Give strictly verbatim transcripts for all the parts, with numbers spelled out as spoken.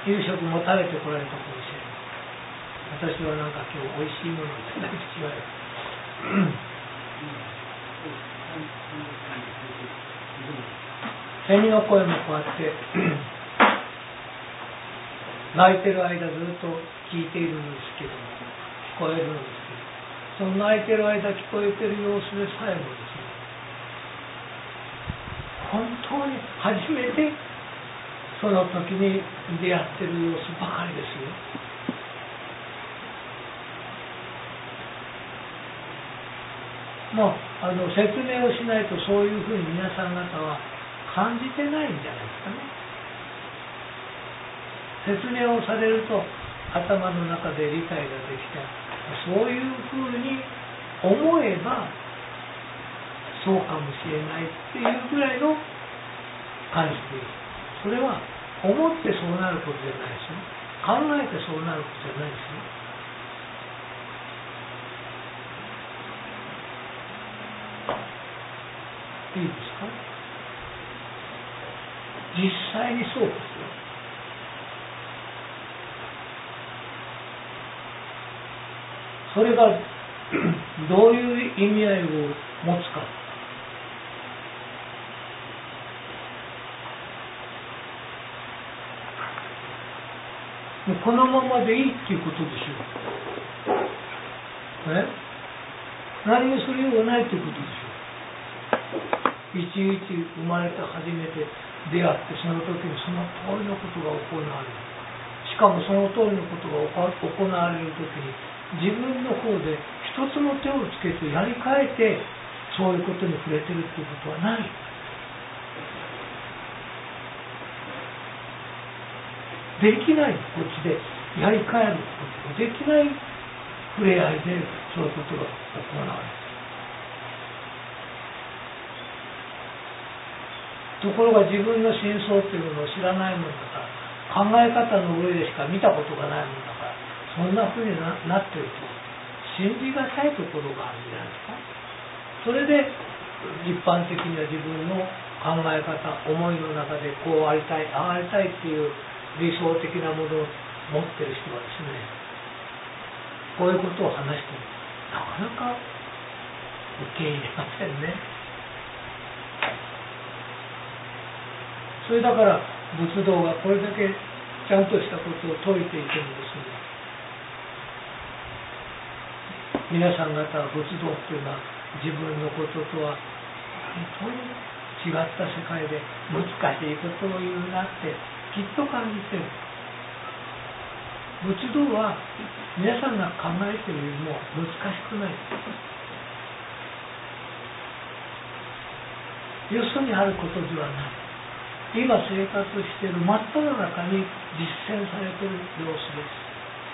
夕食も食べてこられたかもしれない。私はなんか今日おいしいものをいただいてしまいましたセミの声もこうやって鳴いてる間ずっと聞いているんですけども、聞こえるんですけど、その鳴いてる間聞こえてる様子でさえもですね、本当に初めてその時に出会ってる様子ばかりですよ。もうあの説明をしないとそういうふうに皆さん方は感じてないんじゃないですかね。説明をされると頭の中で理解ができて、そういうふうに思えばそうかもしれないっていうぐらいの感じです。それは思ってそうなることじゃないですよ。考えてそうなることじゃないですよ。いいですか？実際にそうですよ。それがどういう意味合いを持つか。もうこのままでいいっていうことでしょう。ね？何もするようがないっていうことでしょう。いちいち生まれて初めて出会ってその時にその通りのことが行われる。しかもその通りのことが行われる時に自分の方で一つの手をつけてやり替えてそういうことに触れてるっていうことはない。できないこっちでやり替えることができない触れ合いでそういうことが行われる。ところが自分の真相っていうのを知らないものだから、考え方の上でしか見たことがないものだから、そんなふうに な, なっていると信じがたいところがあるんじゃないですか。それで一般的には自分の考え方、思いの中でこうありたい、ああありたいっていう理想的なものを持っている人はですね、こういうことを話してもなかなか受け入れませんね。それだから仏道がこれだけちゃんとしたことを説いていてもですね、皆さん方は仏道っていうのは自分のこととは本当に違った世界で難しいことを言うなってきっと感じてる。仏道は皆さんが考えているよりも難しくない。よそにあることではない。今生活している真っ只中に実践されている様子です。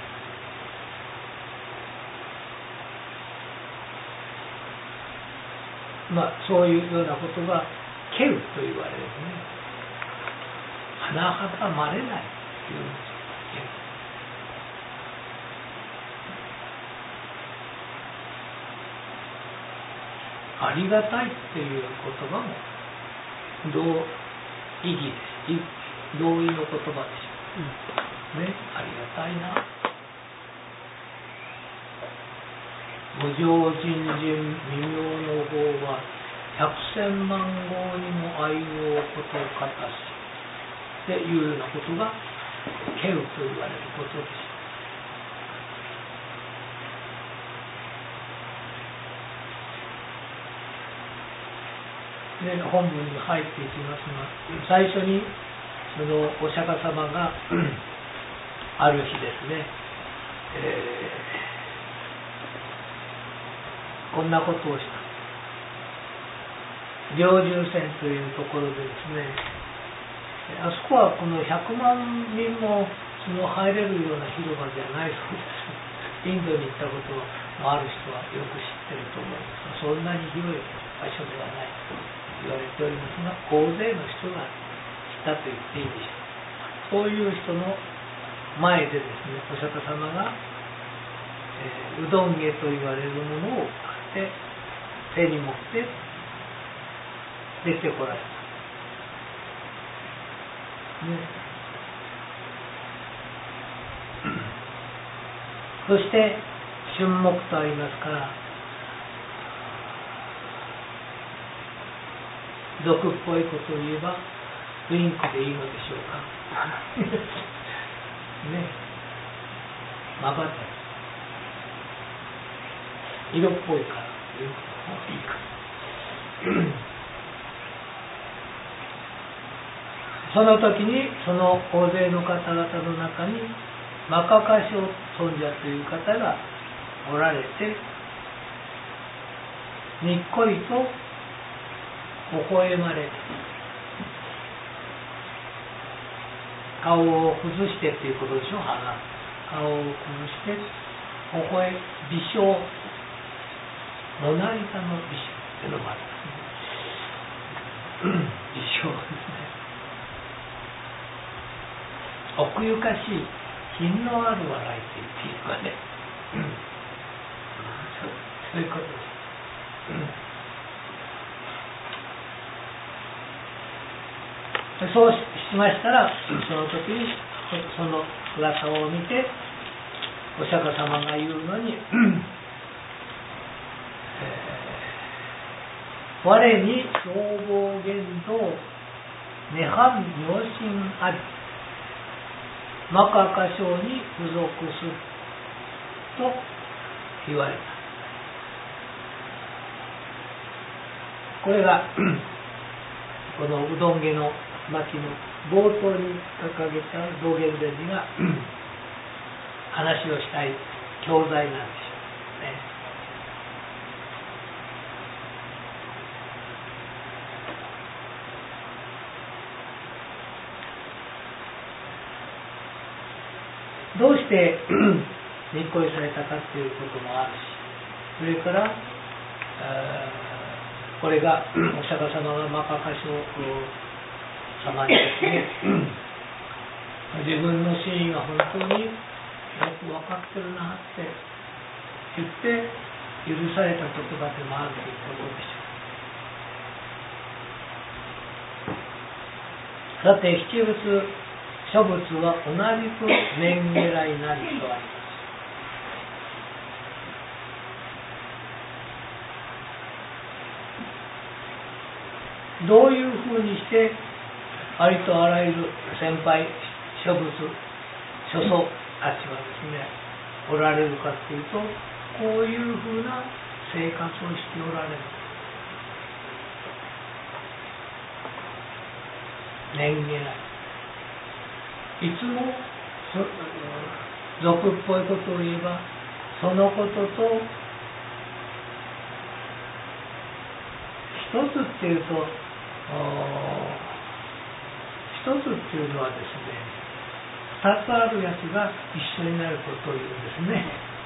まあそういうようなことがケウと言われるね。甚だまれないというんです。ありがたいっていう言葉も同意義です。同意の言葉でしょう、うん、ね、ありがたいな。無常人人未明の方は百千万号にも愛用ことかたしっていうようなことがケウと言われることです。で本文に入っていきますが、最初にそのお釈迦様がある日ですね、えー、こんなことをした。霊獣船というところでですね、あそこはこのひゃくまんにんもその入れるような広場じゃないそうです。インドに行ったことのある人はよく知ってると思いますが、そんなに広い場所ではないと言われておりますが、大勢の人が来たと言っていいでしょう。そういう人の前でですね、お釈迦様が、えー、うどん下と言われるものを買って手に持って出てこられた、ね、 そして春木とありますから、俗っぽいことを言えばウインクでいいのでしょうかね、まばたき、色っぽいからウインクの方がいいかその時にその大勢の方々の中にマカカショ尊者という方がおられて、にっこりと微笑まれて、顔を崩してっていうことでしょ。鼻顔を崩して微笑微笑、モナリザの微笑っていうのもありますね微笑ですね。奥ゆかしい品のある笑いって言っていいかねそういうことですそうしましたら、その時にその姿を見てお釈迦様が言うのに、えー、我に消防言動涅槃妙心ありマカカ省に付属すると言われた。これがこのうどん家の巻の冒頭に掲げた道元禅師が話をしたい教材なんでしょうね。どうしてにっこりされたかっていうこともあるし、それからこれがお釈迦様がマカカショ様にですね自分の真意が本当によく分かってるなって言って許された言葉でもあるということでしょう。さて七仏諸仏は同じく念狙いなりとあります。どういうふうにしてありとあらゆる先輩諸仏諸祖たちはですねおられるかというと、こういうふうな生活をしておられる。念狙い、いつも俗っぽいことを言えばそのことと一つっていうと一つっていうのはですね、二つあるやつが一緒になることを言うんですね。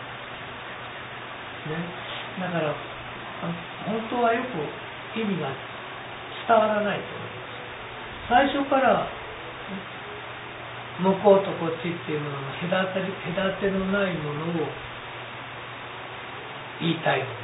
ね、だから本当はよく意味が伝わらないと思います。最初から向こうとこっちっていうものの隔て、隔てのないものを言いたいので